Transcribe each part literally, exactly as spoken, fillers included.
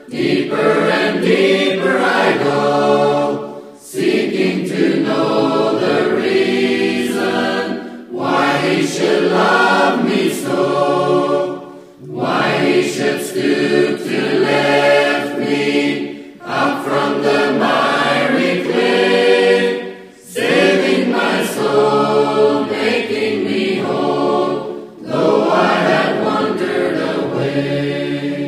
Deeper and deeper I go, seeking to know the reason why he should love me so, why he should stoop to lift me up from the miry clay, saving my soul, making me whole, though I had wandered away.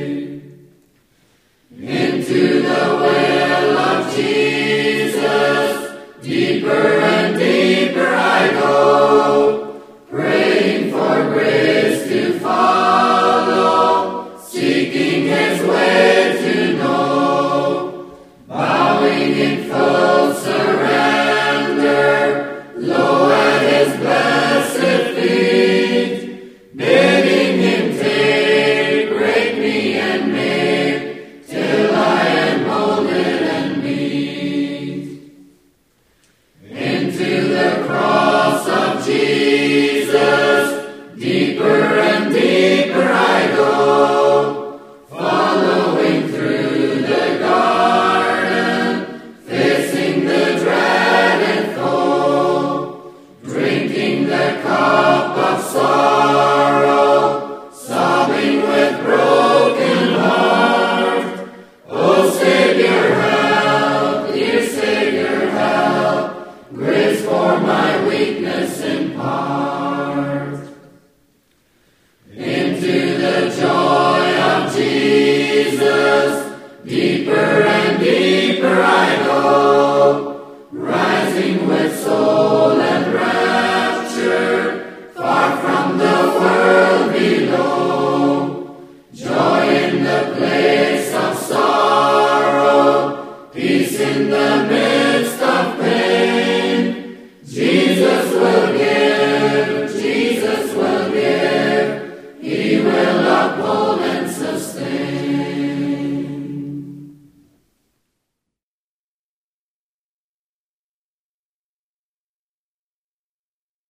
Into the well of Jesus, deeper and deeper I go, praying for grace to follow, seeking his way to know, bowing in full surrender, low at his blessed feet, bidding him take, break me and make, till I am molded and meet. Into the cross of Jesus, deeper and deeper I go, following through the garden, facing the dreaded foe, drinking the cup